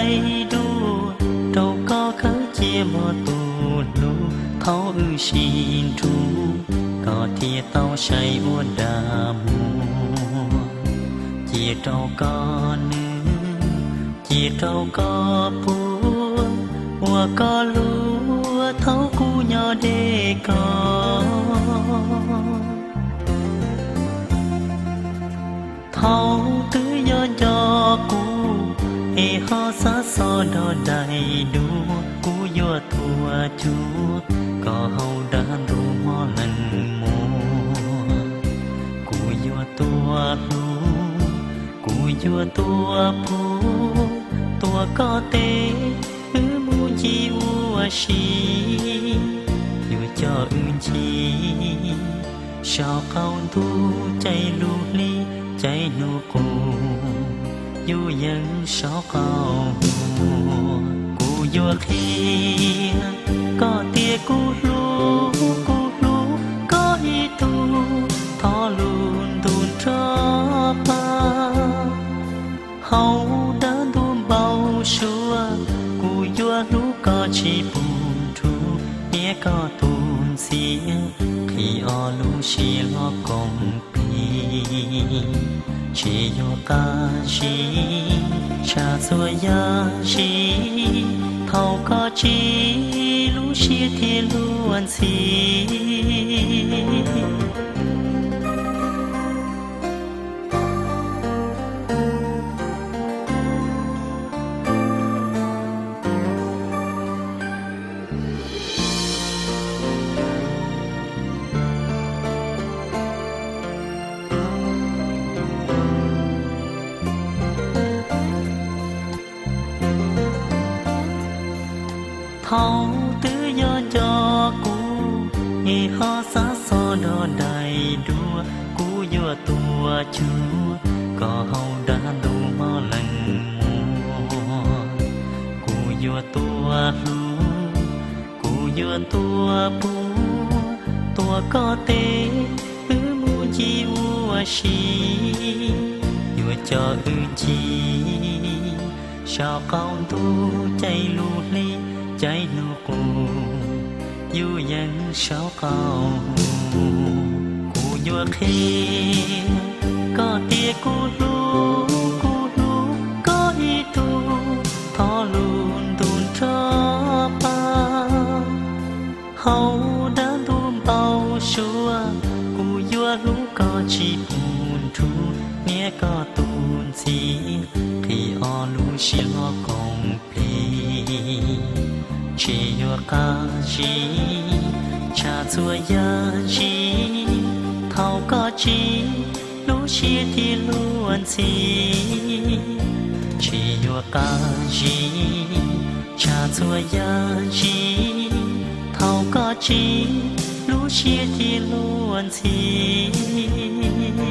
đầy đủ đâu có khớ chia mơ tù lù thấu ư xin tru có thiệt tao say uốn đà mùa chia đâu có nữ chia đâu có bùa hoa có lúa thấu cu nhỏ để có thấu tứ do cho cu e ho sa so đo đầy đủ cu yo thua chúa có hậu đã đủ mò lần mùa cu yo tua lu cu yo tua pu tua có tê ư mu chi u shi yo cho ưng chi sao không tu chạy lu li chạy nu cu dù dân số cầu cụ vô khi có tia cụ lu có ý tu thọ luôn tuôn cho ba hậu đã tuôn bao xua cụ vô lú có chỉ buồn tru nhé có tuôn xía khi ở lú xía lo công chỉ yo ca chi cha xua ya chi thâu có chi lu chia thì luôn xí thấu tứ do cho cu e ho sa so đo đầy đua cu yo tua chúa có hậu đã đủ mò lần mùa cu yo tua lu cu yo tua pu tua có tê ư mu chi u shi yo cho ư chi sao không tu chạy lu li chạy nụ cụ dù dân sao cầu cụ dù khi có tia cụ lu có ý tu thọ luôn tuôn cho ba hậu đã tuôn bao xua cụ dù lú có chỉ buồn tru nghe có tuôn gì khi ở lú xí lo công chỉ yo ca chi cha chua ya chi thâu có chi lu chia thì luôn chi chỉ yo ca chi cha chua ya chi thâu có chi lu chia thì luôn chi